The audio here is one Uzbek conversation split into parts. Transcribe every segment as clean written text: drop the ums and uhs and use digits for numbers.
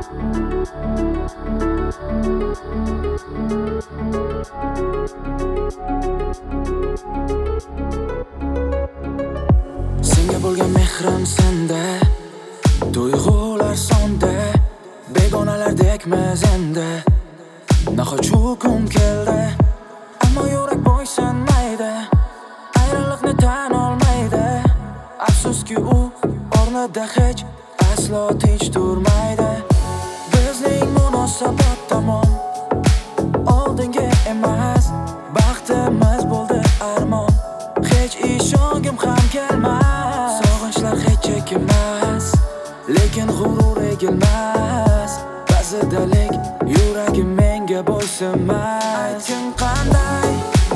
Senga bo'lgan mehrim senda, tuyg'ular sonda, begonalardekmiz endi. Nahot shu kun keldi, ammo yurak bo'ysunmaydi, ayriliqni tan olmaydi. Afsuski u o'rnida hech aslo tinch turmaydi. Bizning munosabat tamom, oldinga emas, baxtimiz bo'ldi armon. Hech ishongim ham kelmas, sog'inchlar hech chekilmas, lekin g'urur egilmas. Ba'zida lek yuragim menga bo'ysunmas. Aytgin qanday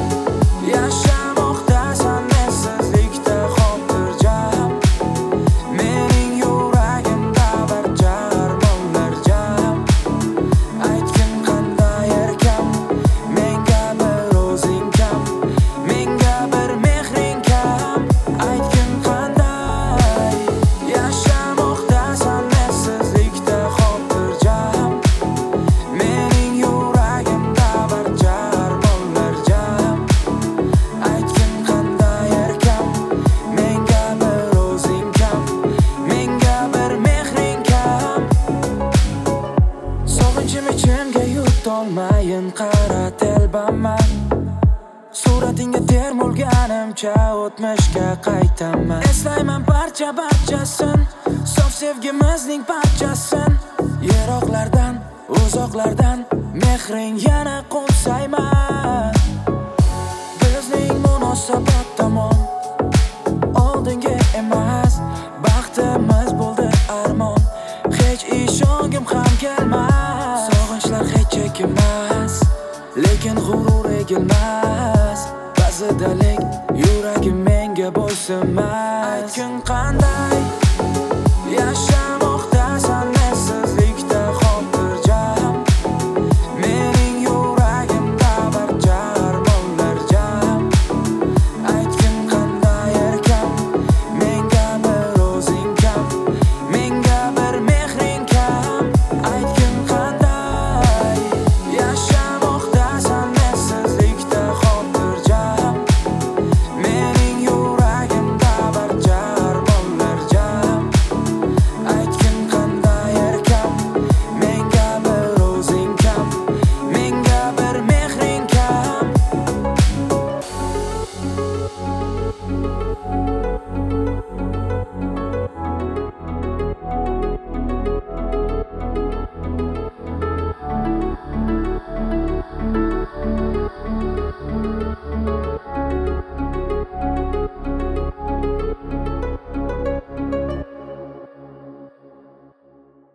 yashamoqdasan mensizlikda xotirjam. Mening yuragimda bir jarmonlar jam. Aytgin qanday erkam, menga bir o'zing kam, menga bir mehring kam. Aytgin qanday yashamoqdasan mensizlikda xotirjam. Mening yuragimda bir jarmonlar jam. Aytgin qanday erkam, menga bir o'zing kam, menga bir mehring kam. Sog'inchim ichimga yutolmayin qara telbaman. Suratingga termulganimcha o'tmishga qaytaman. Eslayman barchasin, sof sevgimizning parchasin. Yiroqlardan, uzoqlardan mehring yana qo'nsayman. Bizning munosabat tamom, oldinga emas, baxtimiz bo'ldi armon. Hech ishongim ham kelmas, sog'inchlar hech chekilmas, lekin g'urur egilmas. Ba'zida lek yuragim menga bo'ysunmas. Aytgin qanday yasha